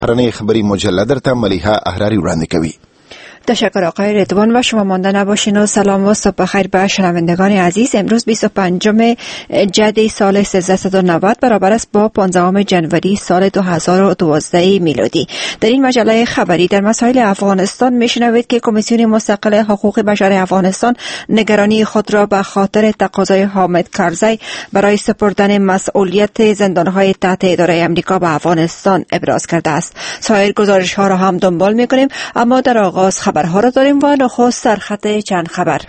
رانه خبری مجله در ملیحه احراری وړاندې کوي. تشکر آقای رضوان و شما مانده نباشین و سلام و صبح بخیر به شنوندگان عزیز. امروز 25 جدی سال 1390 برابر است با 15 جنوری سال 2012 میلادی. در این مجله خبری در مسائل افغانستان میشنوید که کمیسیون مستقل حقوق بشر افغانستان نگرانی خود را به خاطر تقاضای حامد کرزی برای سپردن مسئولیت زندانهای تحت اداره امریکا به افغانستان ابراز کرده است. سایر گزارش ها را هم دنبال میکنیم، اما در آغاز خبرها را داریم و نخست سرخط چند خبر.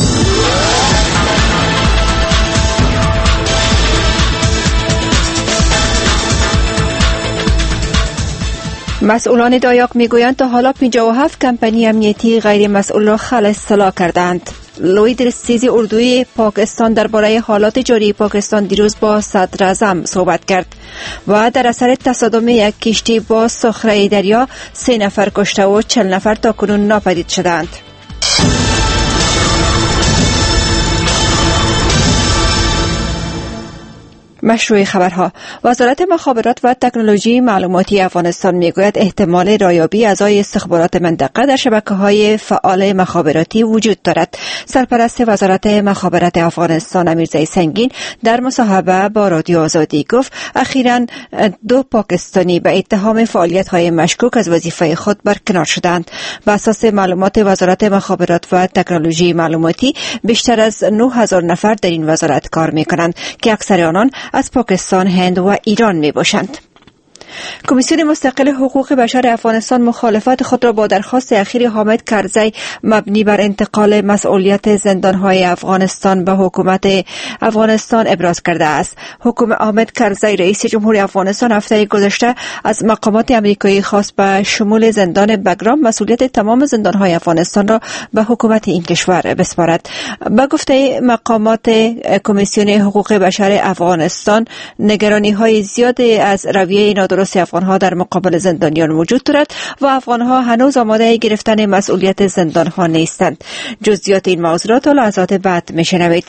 مسئولان دایاک میگویند تا حالا 57 کمپانی امنیتی غیر مسئول را خلع اصطلاح کردند. لوید رسیزی اردوی پاکستان درباره حالات جاری پاکستان دیروز با صدر اعظم صحبت کرد و در اثر تصادم یک کشتی با صخره دریا 3 نفر کشته و 40 نفر تاکنون ناپدید شدند. مشروع خبرها. وزارت مخابرات و تکنولوژی معلوماتی افغانستان میگوید احتمال رایابی اعضای استخبارات منطقه در شبکه‌های فعال مخابراتی وجود دارد. سرپرست وزارت مخابرات افغانستان امیرزی سنگین در مصاحبه با رادیو آزادی گفت اخیراً 2 پاکستانی به اتهام فعالیت‌های مشکوک از وظیفه خود برکنار شدند. بر اساس معلومات وزارت مخابرات و تکنولوژی معلوماتی بیشتر از 9000 نفر در این وزارت کار می‌کنند که اکثر آنان از پاکستان، هند و ایران می باشند. کمیسیون مستقل حقوق بشر افغانستان مخالفت خود را با درخواست اخیر حامد کرزی مبنی بر انتقال مسئولیت زندانهای افغانستان به حکومت افغانستان ابراز کرده است. حکومت حامد کرزی رئیس جمهوری افغانستان هفته گذشته از مقامات امریکایی خواست به شمول زندان بگرام مسئولیت تمام زندانهای افغانستان را به حکومت این کشور بسپارد. به گفته مقامات کمیسیون حقوق بشر افغانستان نگرانی‌های زیاد از رویه نادرست افغانها در مقابل زندانیان وجود دارد و افغانها هنوز آماده گرفتن مسئولیت زندانها نیستند. جزئیات این موضوعات را لحظات بعد میشنوید.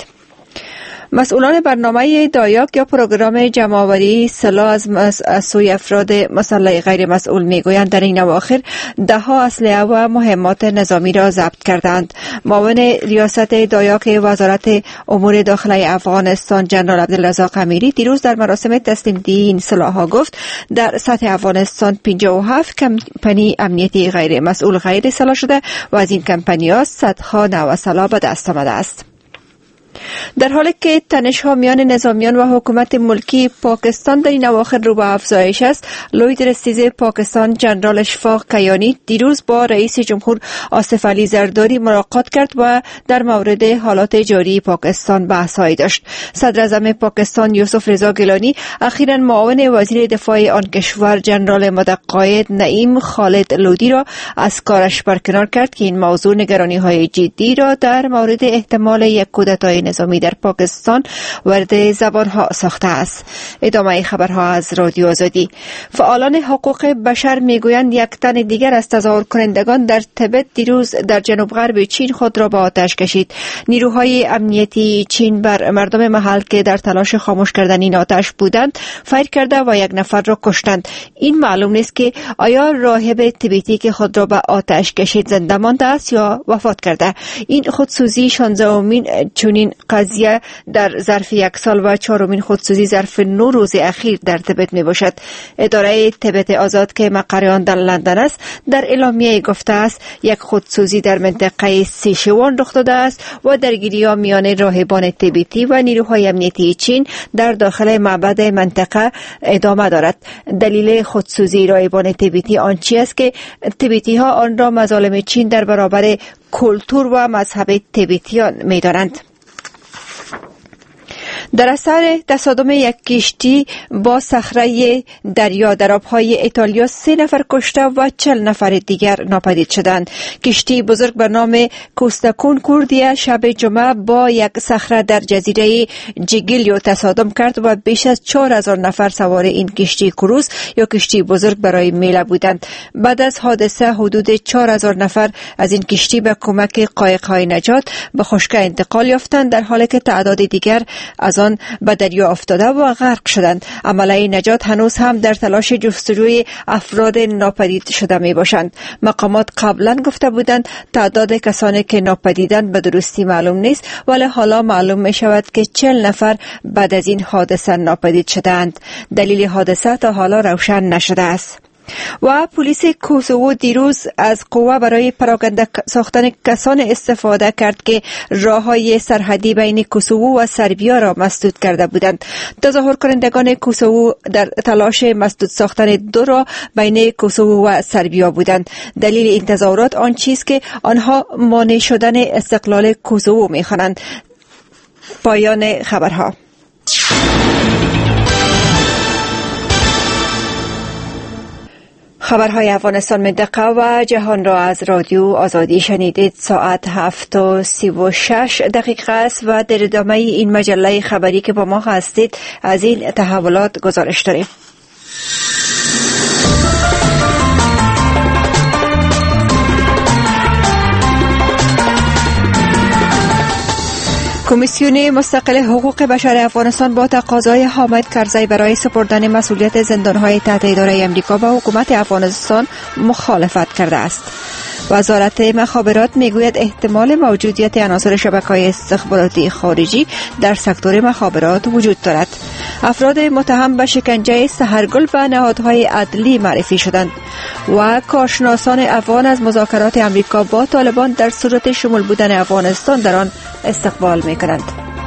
مسئولان برنامه دایاک یا پروگرام جمع‌آوری سلاح از سوی افراد مسلح غیر مسئول میگویند در این اواخر 10 اسلحه و مهمات نظامی را ضبط کردند. معاون ریاست دایاک وزارت امور داخلی افغانستان جنرال عبدالرزاق امیری دیروز در مراسم تسلیم دهی این سلاح‌ها گفت در سطح افغانستان 57 کمپانی امنیتی غیر مسئول غیر اصلاح شده و از این کمپانی‌ها صدها نوع سلاح به دست آمده است. در حالی که تنش‌ها میان نظامیان و حکومت ملکی پاکستان در این اواخر رو به افزایش است، لوید رسیز پاکستان جنرال اشفاق کیانی دیروز با رئیس جمهور آصف علی زرداری ملاقات کرد و در مورد حالات جاری پاکستان بحث‌هایی داشت. صدر اعظم پاکستان یوسف رضا گیلانی اخیراً معاون وزیر دفاع آن کشور جنرال مدقاید نعیم خالد لودی را از کارش برکنار کرد که این موضوع نگرانی‌های جدی را در مورد احتمال یک کودتای نظامی در پاکستان وارد زبانها ساخته است. ادامه خبرها از رادیو آزادی. فعالان حقوق بشر میگویند یک تن دیگر از تظاهر کنندگان در تبت دیروز در جنوب غرب چین خود را به آتش کشید. نیروهای امنیتی چین بر مردم محل که در تلاش خاموش کردن این آتش بودند فایر کرده و 1 نفر را کشتند. این معلوم نیست که آیا راهب تبتی که خود را به آتش کشید زنده مانده است یا وفات کرده. این خودسوزی 16مین چنین قضیه در ظرف 1 سال و 4مین خودسوزی ظرف 9 روز اخیر در تبت می باشد. اداره تبت آزاد که مقر آن در لندن است در اعلامیه گفته است یک خودسوزی در منطقه سیچوان رخ داده است و درگیری‌ها میان راهبان تبتی و نیروهای امنیتی چین در داخل معبد منطقه ادامه دارد. دلیل خودسوزی راهبان تبتی آنچه است که تبتی‌ها آن را مظالم چین در برابر کلتور و مذهب تبتیان می‌دانند. در اثر تصادم یک کشتی با صخره دریا در آبهای ایتالیا 3 نفر کشته و 40 نفر دیگر ناپدید شدند. کشتی بزرگ به نام کوستاکون کوردیا شب جمعه با یک صخره در جزیره جیگیلیو تصادم کرد و بیش از 4000 نفر سوار این کشتی کروز یا کشتی بزرگ برای میله بودند. بعد از حادثه حدود 4000 نفر از این کشتی به کمک قایق‌های نجات به خشکی انتقال یافتند، در حالی که تعداد دیگر از آن به دریا افتاده و غرق شدند. عمله نجات هنوز هم در تلاش جستجوی افراد ناپدید شده می باشند. مقامات قبلا گفته بودند تعداد کسانی که ناپدیدند به درستی معلوم نیست، ولی حالا معلوم می شود که 40 نفر بعد از این حادثه ناپدید شدند. دلیل حادثه تا حالا روشن نشده است. و پلیس کوسوو دیروز از قوه برای پراکنده ساختن کسان استفاده کرد که راههای سرحدی بین کوسوو و سربیا را مسدود کرده بودند. تظاهر کنندگان کوسوو در تلاش مسدود ساختن دو راه بین کوسوو و سربیا بودند. دلیل این تظاهرات آن چیز که آنها مانع شدن استقلال کوسوو می‌خوانند. پایان خبرها. خبرهای افغانستان منطقه و جهان را از رادیو آزادی شنیدید. ساعت 7:36 است و در ادامه این مجله خبری که با ما هستید از این تحولات گزارش داریم. کمیسیون مستقل حقوق بشر افغانستان با تقاضای حامد کرزی برای سپردن مسئولیت زندان‌های تحت اداره آمریکا به حکومت افغانستان مخالفت کرده است. وزارت مخابرات میگوید احتمال موجودیت عناصر شبکه‌های استخباراتی خارجی در سکتور مخابرات وجود دارد. افراد متهم به شکنجه سحرگل و نهادهای عدلی معرفی شدند و کارشناسان افغان از مذاکرات آمریکا با طالبان در صورت شمول بودن افغانستان در آن استقبال می‌کنند.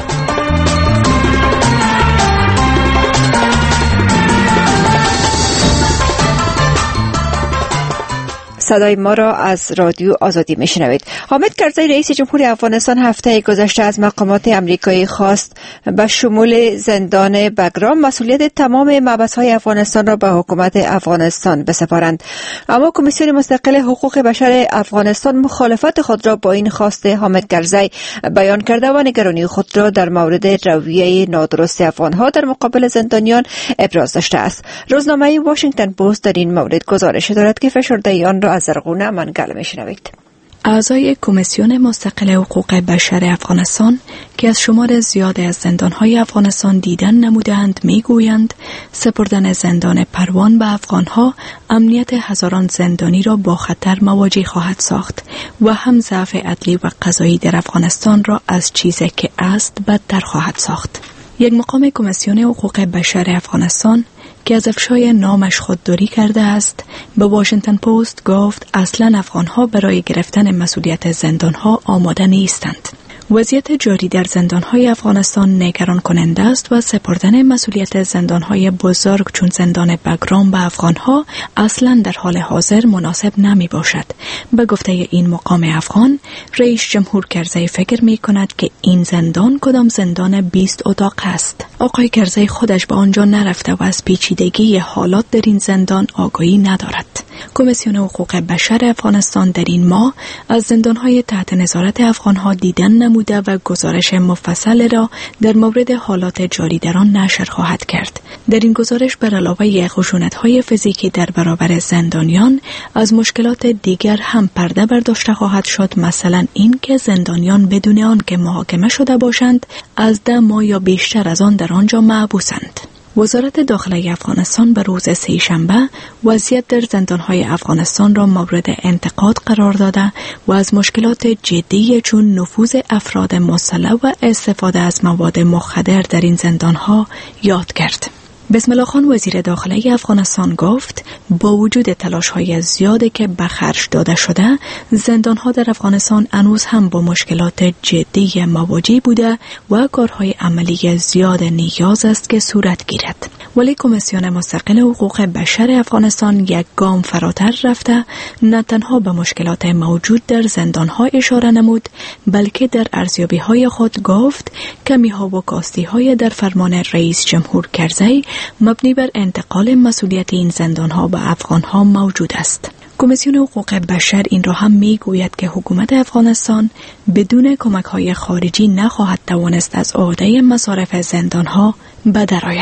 صدای ما را از رادیو آزادی میشنوید. حامد کرزی رئیس جمهوری افغانستان هفته گذشته از مقامات آمریکایی خواست به شمول زندان بگرام مسئولیت تمام محبس‌های افغانستان را به حکومت افغانستان بسپارند. اما کمیسیون مستقل حقوق بشر افغانستان مخالفت خود را با این خواست حامد کرزی بیان کرده و نگرانی خود را در مورد رویه نادرست افغان‌ها در مقابل زندانیان ابراز داشته است. روزنامه واشنگتن پست در این مورد گزارش دارد که فشرده آن را از زرغونه منگل میشنوید. اعضای کمیسیون مستقل حقوق بشر افغانستان که از شمار زیاد از زندانهای افغانستان دیدن نمودند میگویند سپردن زندان پروان به افغانها امنیت هزاران زندانی را با خطر مواجه خواهد ساخت و هم ضعف عدلی و قضایی در افغانستان را از چیزی که است بدتر خواهد ساخت. یک مقام کمیسیون حقوق بشر افغانستان که از افشای نامش خودداری کرده است به واشنگتن پست گفت اصلا افغانها برای گرفتن مسئولیت زندانها آماده نیستند. وضعیت جاری در زندانهای افغانستان نگران کننده است و سپردن مسئولیت زندانهای بزرگ چون زندان بگرام به افغانها اصلا در حال حاضر مناسب نمی باشد. به گفته این مقام افغان، رئیس جمهور کرزی فکر می کند که این زندان کدام زندان 20 اتاق است. آقای کرزی خودش به آنجا نرفته و از پیچیدگی حالات در این زندان آگاهی ندارد. کمیسیون حقوق بشر افغانستان در این ماه از زندانهای تحت نظارت افغانها دیدن نموده و گزارش مفصل را در مورد حالات جاری در آن نشر خواهد کرد. در این گزارش بر علاوه خشونت‌های فیزیکی در برابر زندانیان از مشکلات دیگر هم پرده برداشته خواهد شد، مثلا این که زندانیان بدون آن که محاکمه شده باشند از 10 ماه یا بیشتر از آن در آنجا محبوسند. وزارت داخلی افغانستان به روز سه‌شنبه وضعیت در زندانهای افغانستان را مورد انتقاد قرار داده و از مشکلات جدی چون نفوذ افراد مسلح و استفاده از مواد مخدر در این زندانها یاد کرد. بسم الله خان وزیر داخلی افغانستان گفت با وجود تلاش‌های زیادی که به خرج داده شده، زندان‌ها در افغانستان هنوز هم با مشکلات جدی مواجه بوده و کارهای عملی زیاد نیاز است که صورت گیرد. ولی کمیسیون مستقل حقوق بشر افغانستان یک گام فراتر رفته، نه تنها به مشکلات موجود در زندان‌ها اشاره نمود، بلکه در ارزیابی‌های خود گفت کمی‌ها و کاستی‌های در فرمان رئیس جمهور کرزی مبنی بر انتقال مسئولیت این زندان‌ها به افغان‌ها موجود است. کمیسیون حقوق بشر این را هم میگوید که حکومت افغانستان بدون کمک‌های خارجی نخواهد توانست از عهده مصارف زندان‌ها بدرآید.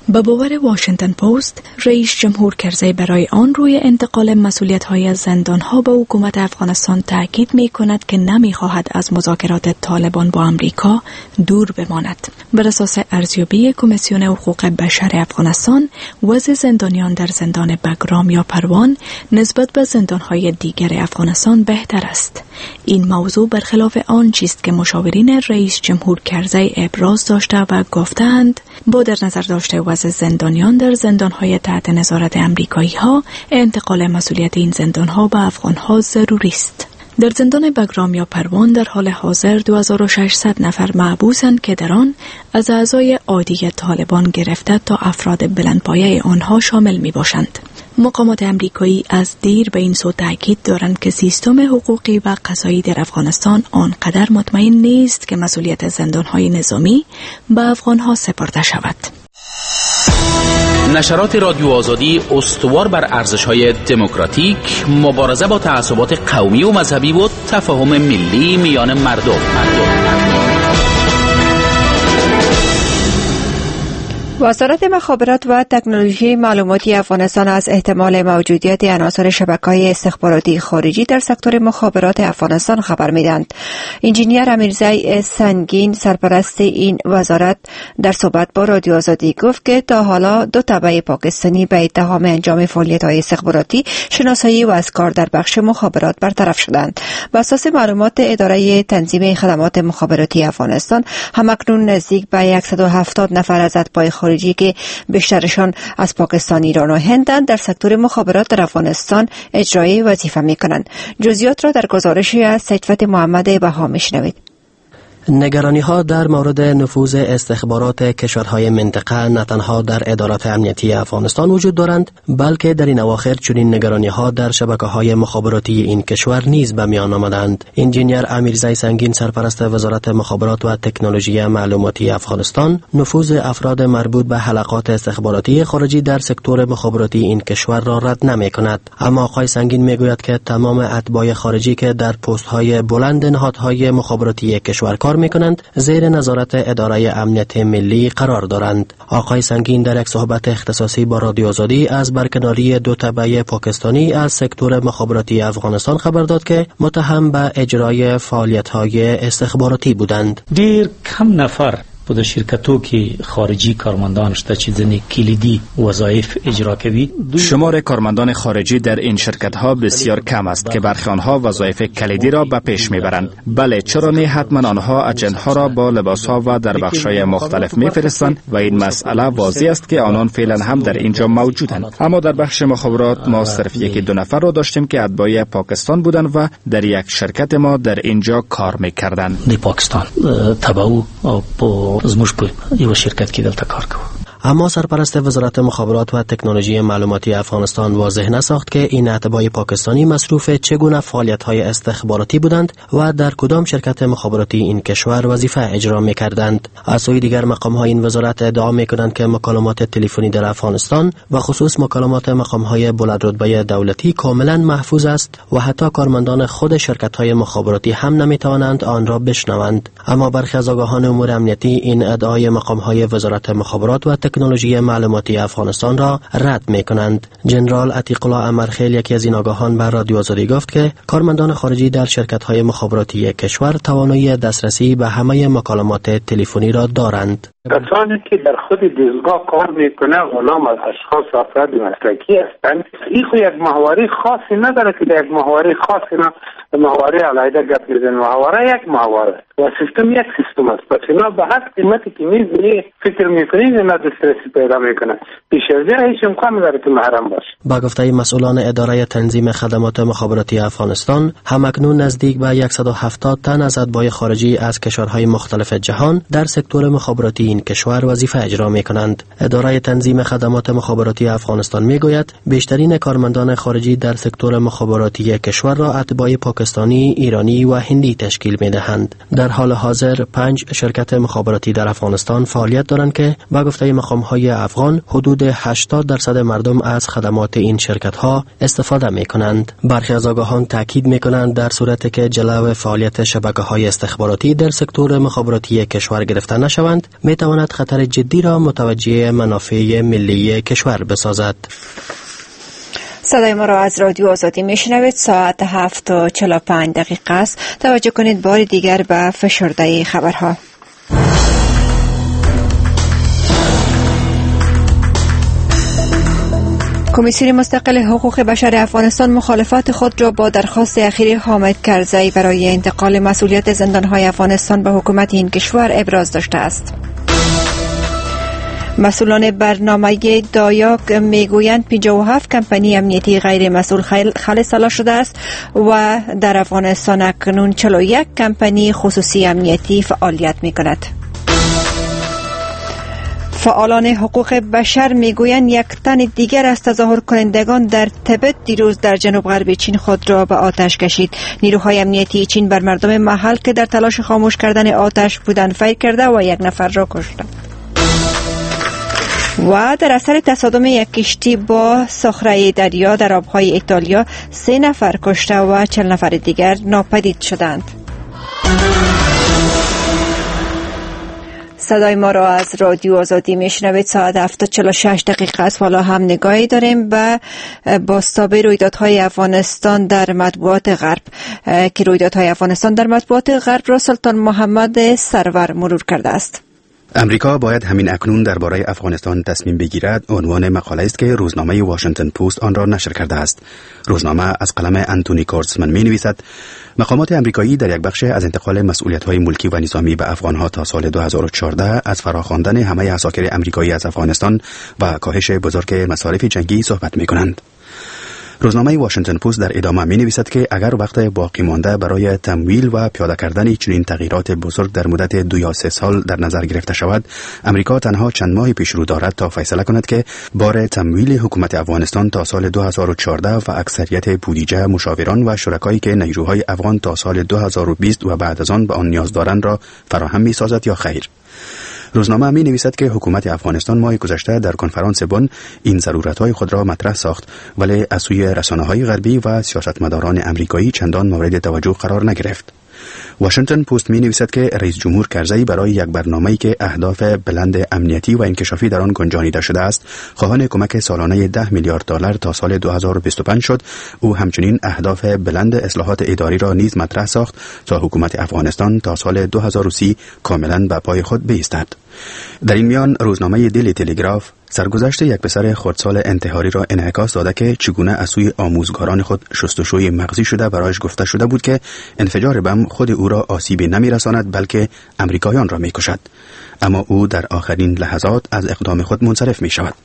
به باور واشنگتن پست، رئیس جمهور کرزی برای آن روی انتقال مسئولیت‌های زندان‌ها به حکومت افغانستان تاکید می‌کند که نمی‌خواهد از مذاکرات طالبان با امریکا دور بماند. بر اساس ارزیابی کمیسیون حقوق بشر افغانستان، وضع زندانیان در زندان بگرام یا پروان نسبت به زندان‌های دیگر افغانستان بهتر است. این موضوع برخلاف آن چیست که مشاورین رئیس جمهور کرزی ابراز داشته و گفتند با در نظر داشته وضع زندانیان در زندان‌های تحت نظارت امریکایی‌ها، انتقال مسئولیت این زندان‌ها به افغان‌ها ضروری است. در زندان بگرام یا پروان در حال حاضر 2600 نفر محبوسند که در آن از اعضای عادی طالبان گرفته تا افراد بلندپایه آنها شامل می باشند. مقامات امریکایی از دیر به این سو تاکید دارند که سیستم حقوقی و قضایی در افغانستان آنقدر مطمئن نیست که مسئولیت زندان‌های نظامی به افغان‌ها سپرده شود. نشرات رادیو آزادی استوار بر ارزش‌های دموکراتیک، مبارزه با تعصبات قومی و مذهبی و تفاهم ملی میان مردم. وزارت مخابرات و تکنولوژی معلوماتی افغانستان از احتمال موجودیت عناصر شبکه‌های استخباراتی خارجی در سکتور مخابرات افغانستان خبر می‌دهند. انجینیر امیرزی سنگین، سرپرست این وزارت، در صحبت با رادیو آزادی گفت که تا حالا 2 تبع پاکستانی به اتهام انجام فعالیت‌های استخباراتی شناسایی و از کار در بخش مخابرات برطرف شدند. بر اساس معلومات اداره تنظیم خدمات مخابراتی افغانستان، همکنون نزدیک به 170 نفر از اتباع خارجی که بیشترشان از پاکستان، ایران و هندند در سکتور مخابرات در افغانستان اجرای وظیفه می‌کنند. جزئیات را در گزارشی از سید محمد بها می‌شنوید. نگرانی‌ها در مورد نفوذ استخبارات کشورهای منطقه نه تنها در ادارات امنیتی افغانستان وجود دارند، بلکه در این اواخر چنین نگرانی‌ها در شبکه‌های مخابراتی این کشور نیز به میان آمدند. انجینیر امیرزی سنگین، سرپرست وزارت مخابرات و تکنولوژی معلوماتی افغانستان، نفوذ افراد مربوط به حلقات استخباراتی خارجی در سکتور مخابراتی این کشور را رد نمی‌کند. اما آقای سنگین می‌گوید که تمام اتباع خارجی که در پست‌های بلند نهادهای مخابراتی کشور میکنند زیر نظارت اداره امنیت ملی قرار دارند. آقای سنگین در یک صحبت اختصاصی با رادیو آزادی از برکناری 2 تبع پاکستانی از سکتور مخابراتی افغانستان خبر داد که متهم به اجرای فعالیت‌های استخباراتی بودند. دیر کم نفر بوده شرکتو که خارجی کارمندانش تا چیزنی کلیدی وظایف اجرا کوي. شمار کارمندان خارجی در این شرکت ها بسیار کم است که برخی آنها وظایف کلیدی را به پیش میبرند. بله، چرا نه؟ حتما آنها اجنت ها را با لباس ها و در بخش های مختلف میفرستند و این مسئله واضح است که آنان فعلا هم در اینجا موجودند. اما در بخش مخابرات ما صرف 1-2 نفر را داشتیم که اتباع پاکستان بودند و در یک شرکت ما در اینجا کار میکردند. در پاکستان تبع او زموږ په یو شرکت کې دلته کار کوو. اما سرپرست وزارت مخابرات و تکنولوژی معلوماتی افغانستان واضح نساخت که این اتباع پاکستانی مصروف چگونه فعالیت‌های استخباراتی بودند و در کدام شرکت مخابراتی این کشور وظیفه اجرا می‌کردند. از سوی دیگر مقام‌های این وزارت ادعا می‌کنند که مکالمات تلفنی در افغانستان و خصوص مکالمات مقام‌های بلندرتبه دولتی کاملا محفوظ است و حتی کارمندان خود شرکت‌های مخابراتی هم نمی‌توانند آن را بشنوند. اما برخی از آگاهان امور امنیتی این ادعای مقام‌های وزارت مخابرات و تکنولوژی معلوماتی افغانستان را رد می‌کنند. جنرال عتیق الله امرخیل، یکی از این آگاهان، به رادیو آزادی گفت که کارمندان خارجی در شرکت‌های مخابراتی کشور توانایی دسترسی به همه مکالمات تلفنی را دارند. کسانی که در خود دستگاه کار میکنه غلام از اشخاص و افراد مسلکی هستند. این خو یک محوره خاصی نداره که در یک محوره خاصی نه محوره علیحده گپ بزنیم. محوره یک محوره و سیستم یک سیستم است. پس اینا به هر قیمتی که میزنی فکر میکنید اینا دسترسی پیدا میکنه. پیش از این هیچ امکان نداره که محرم باشه. با گفته مسئولان اداره تنظیم خدمات مخابراتی افغانستان، همکنون نزدیک به 170 تن از اتباع خارجی از کشورهای مختلف جهان در سکتور مخابراتی این کشور وظیفه اجرا می‌کنند. اداره تنظیم خدمات مخابراتی افغانستان می‌گوید بیشترین کارمندان خارجی در سکتور مخابراتی کشور را اتباع پاکستانی، ایرانی و هندی تشکیل می‌دهند. در حال حاضر 5 شرکت مخابراتی در افغانستان فعالیت دارند که با گفته مقام‌های افغان حدود 80% مردم از خدمات این شرکت‌ها استفاده می‌کنند. برخی از آگاهان تاکید می‌کنند در صورتی که جلو فعالیت شبکه‌های استخباراتی در سکتور مخابراتی کشور گرفته نشوند، تواند خطر جدی را متوجه منافع ملی کشور بسازد. صدای ما را از رادیو آزادی میشنوید. ساعت 7:45 است. توجه کنید بار دیگر به فشرده خبرها. کمیسیون مستقل حقوق بشر افغانستان مخالفت خود را با درخواست اخیر حامد کرزی برای انتقال مسئولیت زندانهای افغانستان به حکومت این کشور ابراز داشته است. مسئولان برنامه دایاک میگویند 57 کمپانی امنیتی غیر مسئول خالص سالا شده است و در افغانستان اکنون 41 کمپانی خصوصی امنیتی فعالیت می کند. فعالان حقوق بشر میگویند یک تن دیگر از تظاهر کنندگان در تبت دیروز در جنوب غرب چین خود را به آتش کشید. نیروهای امنیتی چین بر مردم محل که در تلاش خاموش کردن آتش بودند فیر کرده و یک نفر را کشته. و در اثر تصادم یک کشتی با صخره دریا در آبهای ایتالیا 3 نفر کشته و 40 نفر دیگر ناپدید شدند. صدای ما را از رادیو آزادی میشنوید. ساعت 7:46 است. حالا هم نگاهی داریم به بازتاب رویدادهای افغانستان در مطبوعات غرب که رویدادهای افغانستان در مطبوعات غرب را سلطان محمد سرور مرور کرده است. امریکا باید همین اکنون درباره افغانستان تصمیم بگیرد عنوان مقاله است که روزنامه واشنگتن پست آن را نشر کرده است. روزنامه از قلم انتونی کورتزمن می نویسد مقامات امریکایی در یک بخش از انتقال مسئولیت‌های ملکی و نظامی به افغان‌ها تا سال 2014 از فراخواندن همه عساکر امریکایی از افغانستان و کاهش بزرگ مصارف جنگی صحبت می‌کنند. روزنامه واشنگتن پست در ادامه می نویسد که اگر وقت باقی مانده برای تمویل و پیاده کردن چنین تغییرات بزرگ در مدت 2 یا 3 سال در نظر گرفته شود، امریکا تنها چند ماه پیش رو دارد تا فیصله کند که بار تمویل حکومت افغانستان تا سال 2014 و اکثریت بودجه مشاوران و شرکایی که نیروهای افغان تا سال 2020 و بعد از آن به آن نیاز دارند را فراهم می سازد یا خیر. روزنامه می نویسد که حکومت افغانستان ماه گذشته در کنفرانس بن این ضرورت‌های خود را مطرح ساخت، ولی از سوی رسانه‌های غربی و سیاستمداران امریکایی چندان مورد توجه قرار نگرفت. واشنگتن پست می نویسد که رئیس جمهور کرزی برای یک برنامه‌ای که اهداف بلند امنیتی و انکشافی در آن گنجانیده شده است، خواهان کمک سالانه $10 میلیارد تا سال 2025 شد. او همچنین اهداف بلند اصلاحات اداری را نیز مطرح ساخت تا حکومت افغانستان تا سال 2030 کاملاً به پای خود بایستد. در این میان روزنامه دیلی تلگراف سرگذشت یک پسر خردسال انتحاری را انعکاس داده که چگونه از سوی آموزگاران خود شستشوی مغزی شده برایش گفته شده بود که انفجار بم خود او را آسیبی نمی‌رساند بلکه امریکایان را می‌کشد، اما او در آخرین لحظات از اقدام خود منصرف می‌شود.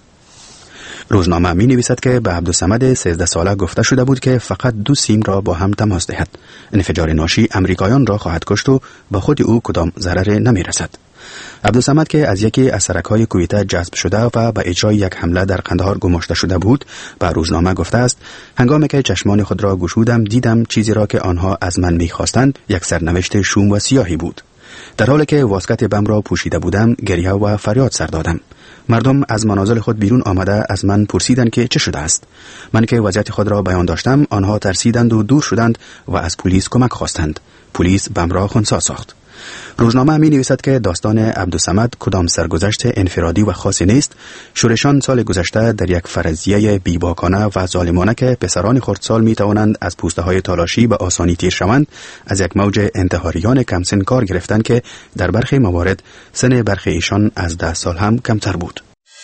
روزنامه می نویسد که به عبدالصمد 13 ساله گفته شده بود که فقط 2 سیم را با هم تماس دهد. انفجار ناشی امریکایان را خواهد کشت و با خود او کدام ضرر نمی رسد. عبدالصمد که از یکی از سرک‌های کویته جذب شده و به اجرای یک حمله در قندهار گماشته شده بود، به روزنامه گفته است هنگامی که چشمان خود را گشودم دیدم چیزی را که آنها از من می‌خواستند یک سرنوشت شوم و سیاهی بود. در حالی که واسکت بم را پوشیده بودم گریه و فریاد سر دادم. مردم از منازل خود بیرون آمده از من پرسیدند که چه شده است. من که وضعیت خود را بیان داشتم آنها ترسیدند و دور شدند و از پلیس کمک خواستند. پلیس بم را خنثی ساخت. روزنامه می نویسد که داستان عبدالصمد کدام سرگذشت انفرادی و خاصی نیست. شورشان سال گذشته در یک فرضیه بیباکانه و ظالمانه که پسران خردسال می توانند از پوسته های تالاشی به آسانی تیر شوند، از یک موج انتحاریان کمسن کار گرفتند که در برخی موارد سن برخی ایشان از 10 سال هم کمتر بود.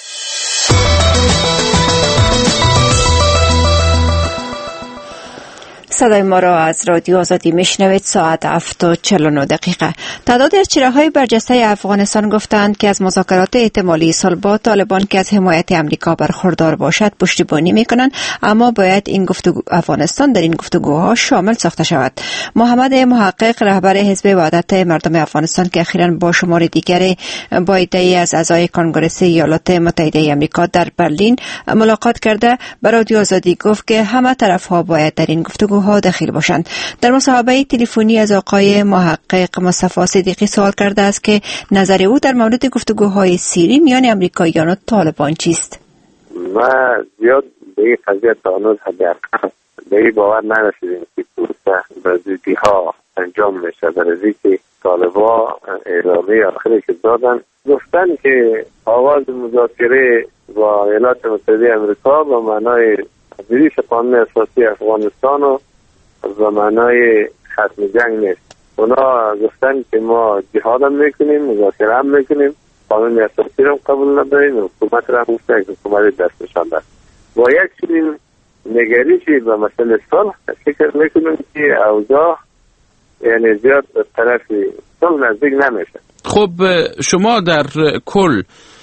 صدای ما را از رادیو آزادی میشنوید. ساعت 7:49. تعدادی از چهره‌های برجسته افغانستان گفتند که از مذاکرات احتمالی سال با طالبان که از حمایت امریکا برخوردار باشد پشتیبانی میکنند، اما باید این افغانستان در این گفتگوها شامل ساخته شود. محمد محقق رهبر حزب وحدت مردم افغانستان که اخیراً با شمار دیگری با عده‌ای از اعضای کنگره ایالات متحده آمریکا در برلین ملاقات کرده به رادیو آزادی گفت که همه طرف‌ها باید در این گفتگو داخل باشند. در مصاحبه تلفنی از آقای محقق مصطفی صدیقی سوال کرده است که نظر او در مورد گفتگوهای سیری میان امریکاییان و طالبان چیست؟ ما زیاد به این قضیه تا هنوز حداقل به این باور نرسیدیم که پروسه به زودی‌ها انجام میشه، برای که طالبا اعلامیه آخری که دادن گفتن که آغاز مذاکره با ایالات متحده آمریکا به معنای تبدیلی قانون اساسی افغانستان و معنای ختم جنگ نیست. اونا گفتن که ما جهاد هم میکنیم، مذاکره هم میکنیم، قانون اساسی رو قبول نداریم، حکومت رو هم گفتن که حکومت دستشان دست. با یک چنین نگریشی به مسئله صلح فکر میکنیم که اوضاع یعنی زیاد طرف صلح نزدیک نمیشه. خب شما در کل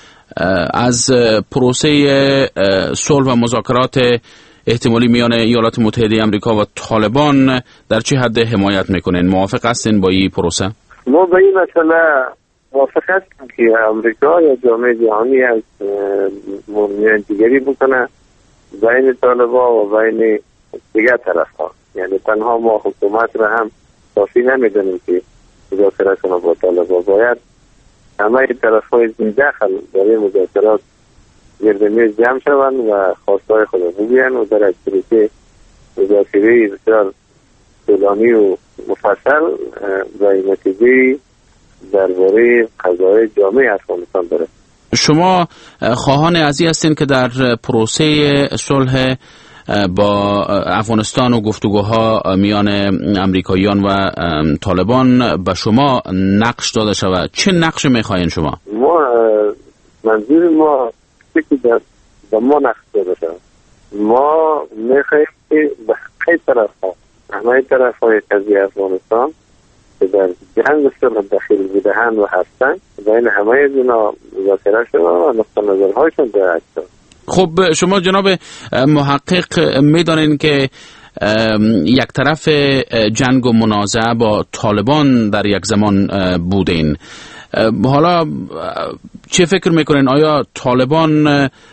از پروسه صلح و مذاکرات احتمالی میان ایالات متحده آمریکا و طالبان در چه حد حمایت میکنین؟ موافق هستین با این پروسه؟ ما به این مسئله موافق هستیم که آمریکا یا جامعه جهانی از میانجیگری بکنه بین طالبان و بین دیگر طرف ها. یعنی تنها ما حکومت را هم کافی نمیدونیم که مذاکره کنه با طالبان. باید همه طرف های داخل در این مذاکرات گرد میز جمع شوند و خواستهای خود بگویند و در اکتریته مذاکره بسیار طولانی و مفصل و نتیجه درباره قضای جامعه افغانستان داره. شما خواهان ازی هستین که در پروسه صلح با افغانستان و گفتگوها میان امریکاییان و طالبان به شما نقش داده شود. چه نقش میخواین شما؟ ما منظور ما که در ما نقش داده شود. ما میخوایم که به همه طرف ها همه طرف های قضیه افغانستان که در جنگ صلح داخل بودهند و هستند بین همه از اینا مذاکره شود و نقطه نظرهایشان درک شود. خب شما جناب محقق میدانین که یک طرف جنگ و منازعه با طالبان در یک زمان بودین. حالا چه فکر میکنین؟ آیا طالبان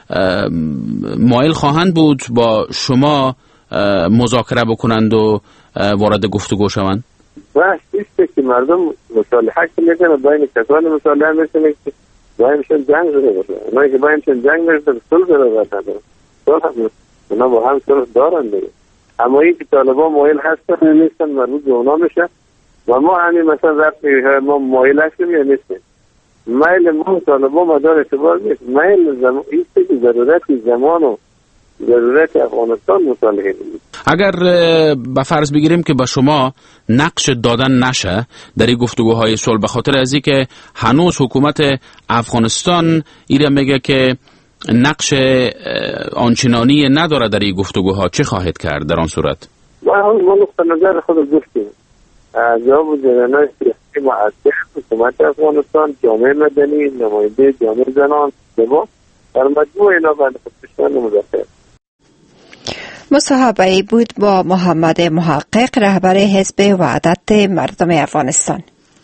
مایل خواهند بود با شما مذاکره بکنند و وارد گفتگو شوند؟ بحث نیست که مردم مصالحه میکنه بین کسان مصالحه میکنه که بایمشون جنگ شده باشه. اونایی که بایمشون جنگ نشده صلح ضرورت نداره. صلح اونا با هم صلح دارن دیگه. اما این که طالبان مایل هستن نیستن مربوط به اونا میشه و ما همین مثلا رفت میگه ما مایل هستیم یا نیستیم. میل ما طالبان مدار اعتبار نیست. میل این که ضرورت زمان و ضرورت افغانستان مصالحه نیست. اگر به فرض بگیریم که با شما نقش دادن نشه در این گفتگوهای صلح به خاطر از اینکه هنوز حکومت افغانستان ایره میگه که نقش آنچنانی نداره در این گفتگوها، چه خواهید کرد در آن صورت؟ ما نقطه نظر خود گفتیم. جواب جریان‌های سیاسی معدل حکومت افغانستان، جامعه مدنی، نماینده جامعه زنان، ما در مجموع اینا بند خودکشان مذاکره. مصاحبه بود با محمد محقق، رهبر حزب وحدت مردم افغانستان.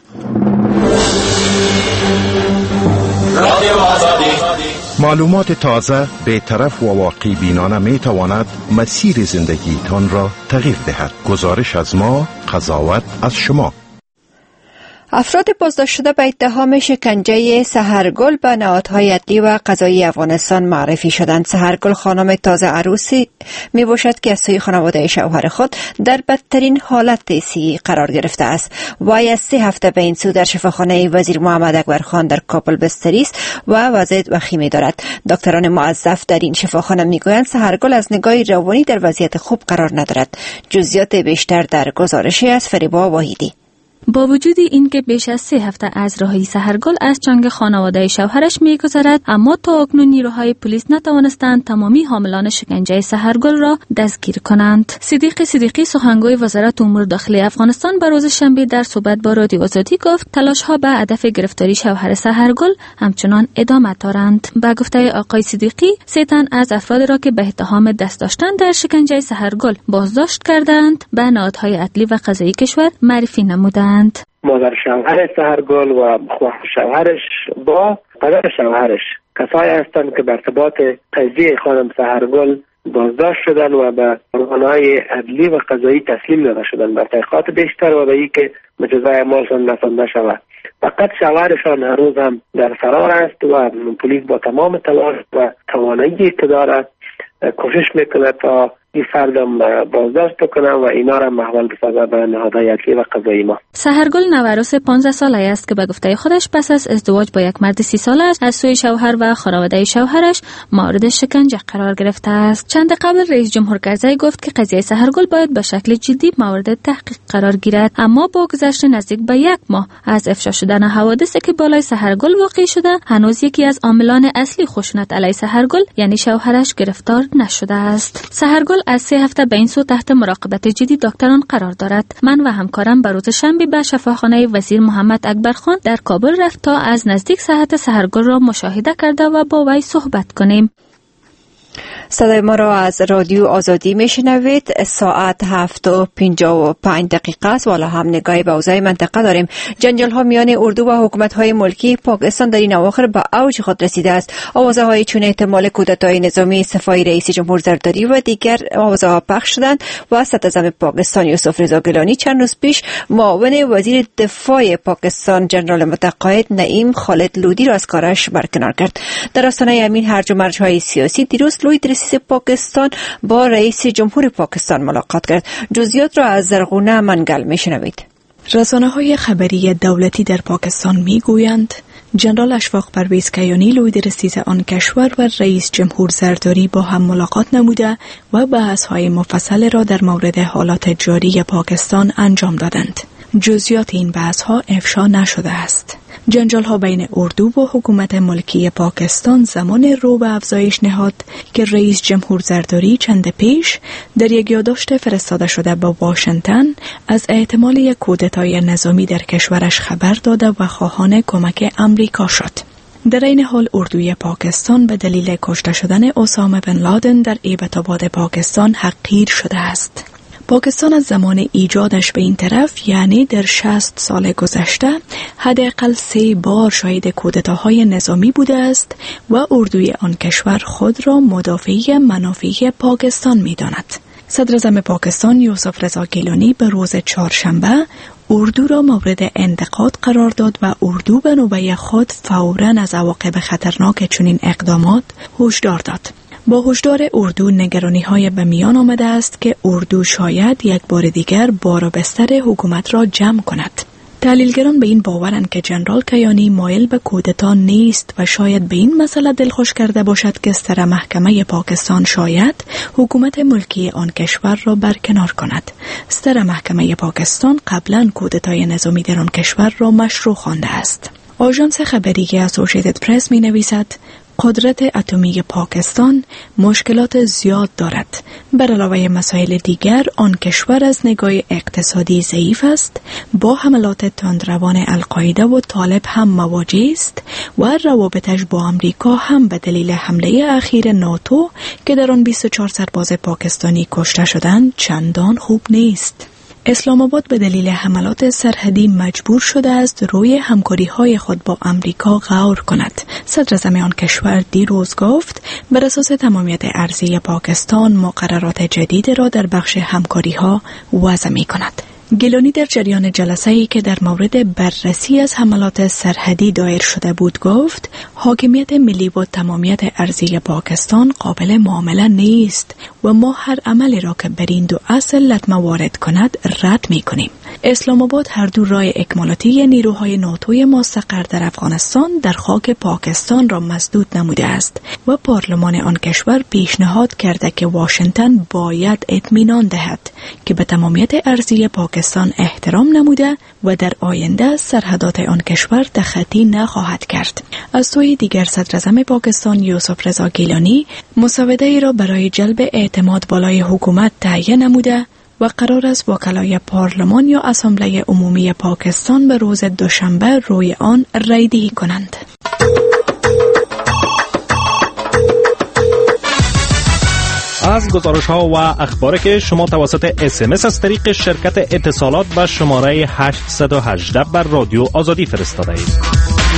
معلومات تازه، بی‌طرف و واقع بینانه می تواند مسیر زندگیتان را تغییر دهد. گزارش از ما، قضاوت از شما. افراد بازداشت شده به اتهام شکنجه سحرگل به نهادهای عدلی و قضایی افغانستان معرفی شدند. سحرگل خانم تازه عروسی می باشد که از سوی خانواده شوهر خود در بدترین حالت صحی قرار گرفته است. وی از 3 هفته به این سو در شفاخانه وزیر محمد اکبر خان در کابل بستری است و وضعیت وخیمی دارد. دکتران موظف در این شفاخانه می گویند سحرگل از نگاه روانی در وضعیت خوب قرار ندارد. جزئیات بیشتر در گزارشی از فریبا واحدی. با وجود اینکه بیش از 3 هفته از رهایی سحرگل از چنگ خانواده شوهرش می‌گذرد، اما تا اکنون نیروهای پلیس نتوانستند تمامی حاملان شکنجه سحرگل را دستگیر کنند. صدیقی سخنگوی وزارت امور داخلی افغانستان به روز شنبه در صحبت با رادیو آزادی گفت تلاش‌ها به هدف گرفتاری شوهر سحرگل همچنان ادامه دارند. با گفته آقای صدیقی، 3 تن از افراد را که به اتهام دست داشتن در شکنجه سحرگل بازداشت کردند به نهادهای عدلی و قضایی کشور معرفی نمودند. مادر شوهر سحرگل و خواهر شوهرش با پدر شوهرش کسایی هستند که به ارتباط قضیه خانم سحرگل بازداشت شدن و به ارگانهای عدلی و قضایی تسلیم داده شدن به تحقیقات بیشتر و به این که مجزای اعمالشان رسانده شود. فقط شوهرشان هنوز هم در فرار است و پلیس با تمام تلاش و توانایی که دارد کوشش میکنه تا این فرد بازداشت کنه و اینا را محول بسازه به نهادهای اصلی و قضایی ما. سحرگل نوروس 15 ساله است که به گفته خودش پس از ازدواج با یک مرد 30 ساله از سوی شوهر و خانواده شوهرش مورد شکنجه قرار گرفته است. چند قبل رئیس جمهور کرزی گفت که قضیه سحرگل باید به شکل جدی مورد تحقیق قرار گیرد، اما با گذشت نزدیک به 1 ماه از افشا شدن حوادثی که بالای سحرگل واقع شده، هنوز یکی از عاملان اصلی خشونت علیه سحرگل یعنی شوهرش گرفتار نشده است. سحرگل از 3 هفته به این سو تحت مراقبت جدی دکتران قرار دارد. من و همکارم به روز شنبه به شفاخانه وزیر محمد اکبرخان در کابل رفت تا از نزدیک صحت سحرگل را مشاهده کرده و با وی صحبت کنیم. صدای ما را از رادیو آزادی میشنوید. ساعت 7:55 است و حالا هم نگاهی به اوضاع منطقه داریم. جنجال ها میان اردو و حکومت های ملکی پاکستان در این اواخر به اوج خود رسیده است. آوازه های چون احتمال کودتای نظامی صفای رئیس جمهور زرداری و دیگر آوازه ها پخش شدند و صدراعظم پاکستان یوسف رضا گیلانی چند روز پیش معاون وزیر دفاع پاکستان جنرال متقاعد نعیم خالد لودی را از کارش برکنار کرد. در آستانه همین هرج و مرج های سیاسی دیروز لوید رئیس پاکستان با رئیس جمهور پاکستان ملاقات کرد. جزئیات را از زرغونه منگل میشنوید. رسانه‌های خبری دولتی در پاکستان میگویند جنرال اشفاق پرویز کیانی لوید رئیس آن کشور و رئیس جمهور زرداری با هم ملاقات نموده و بحث‌های مفصل را در مورد حالات جاری پاکستان انجام دادند. جزئیات این بحث‌ها افشا نشده است. جنجال‌ها بین اردو و حکومت ملکی پاکستان زمان رو به افزایش نهاد که رئیس جمهور زرداری چند پیش در یک یادداشت فرستاده شده به واشنگتن از احتمال یک کودتای نظامی در کشورش خبر داده و خواهان کمک امریکا شد. در این حال اردوی پاکستان به دلیل کشته شدن اسامه بن لادن در ایبت‌آباد پاکستان حقیر شده است. پاکستان از زمان ایجادش به این طرف یعنی در 60 سال گذشته حداقل 3 بار شاهد کودتاهای نظامی بوده است و اردوی آن کشور خود را مدافع منافع پاکستان می‌داند. صدراعظم پاکستان یوسف رضا گیلانی به روز چهارشنبه اردو را مورد انتقاد قرار داد و اردو به نوبه خود فوراً از عواقب خطرناک چنین اقدامات هشدار داد. با هشدار اردو نگرانی‌های به میان آمده است که اردو شاید یک بار دیگر بار و بستر حکومت را جمع کند. تحلیلگران به این باورند که جنرال کیانی مایل به کودتا نیست و شاید به این مسئله دلخوش کرده باشد که سر محکمه پاکستان شاید حکومت ملکی آن کشور را برکنار کند. سر محکمه پاکستان قبلا کودتای نظامی در آن کشور را مشروع خوانده است. آژانس خبری اسوسییتد پرس می نویسد قدرت اتمی پاکستان مشکلات زیاد دارد. بر علاوه مسائل دیگر آن کشور از نگاه اقتصادی ضعیف است، با حملات تندروان القاعده و طالب هم مواجه است و روابطش با امریکا هم به دلیل حمله اخیر ناتو که در آن 24 سرباز پاکستانی کشته شدند چندان خوب نیست. اسلام آباد به دلیل حملات سرحدی مجبور شده است روی همکاری‌های خود با امریکا غور کند. صدراعظم آن کشور دیروز گفت بر اساس تمامیت ارضی پاکستان مقررات جدید را در بخش همکاری‌ها وضع می‌کند. گیلانی در جریان جلسه‌ای که در مورد بررسی از حملات سرحدی دایر شده بود گفت حاکمیت ملی و تمامیت ارضی پاکستان قابل معامله نیست و ما هر عملی را که بر این دو اصل لطمه وارد کند رد می‌کنیم. اسلام آباد هر دو رای اکمالاتی نیروهای ناتوی مستقر در افغانستان در خاک پاکستان را مسدود نموده است و پارلمان آن کشور پیشنهاد کرده که واشنگتن باید اطمینان دهد که به تمامیت ارضی پاکستان احترام نموده و در آینده سرحدات آن کشور تخطی نخواهد کرد. از سوی دیگر صدراعظم پاکستان یوسف رضا گیلانی مسوده ای را برای جلب اعتماد بالای حکومت تهیه نموده و قرار است وکلای پارلمان یا اسامبله عمومی پاکستان به روز دوشنبه روی آن رای دهی کنند. از گزارش ها و اخباری که شما توسط SMS از طریق شرکت اتصالات به شماره 818 بر رادیو آزادی فرستاده اید.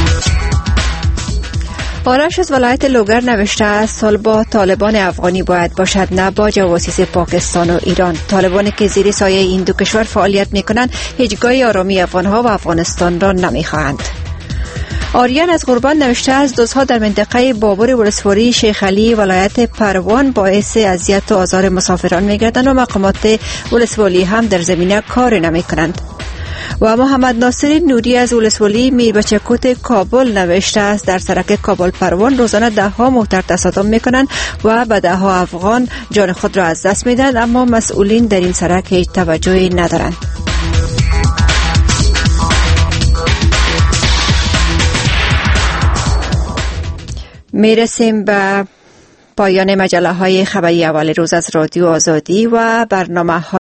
آرش از ولایت لوگر نوشته است سال با طالبان افغانی باید باشد، نه با جواسیس پاکستان و ایران. طالبانی که زیر سایه این دو کشور فعالیت میکنند هیچگاه آرامی افغانها و افغانستان را نمیخواهند. آریان از قربان نوشته است دزدها در منطقه بابر ولسوالی شیخ علی ولایت پروان باعث اذیت و آزار مسافران می‌گردند و مقامات ولسوالی هم در زمینه کار نمی‌کنند. و محمد ناصر نوری از ولسوالی میربچکوت کابل نوشته است در سرک کابل پروان روزانه ده‌ها موتر تصادم میکنند و به ده‌ها افغان جان خود را از دست میدن، اما مسئولین در این سرک هیچ توجهی ندارند. میرسیم به پایان مجله های خبری اول روز از رادیو آزادی و برنامه